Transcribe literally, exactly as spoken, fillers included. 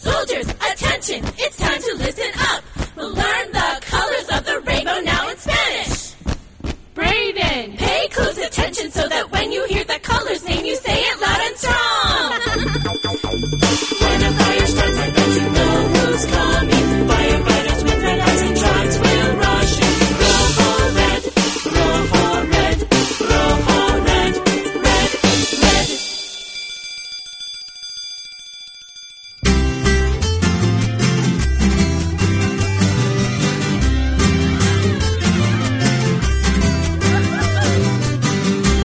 Soldiers, attention, it's time to listen up. We'll learn the colors of the rainbow now in Spanish. Brayden, pay close attention.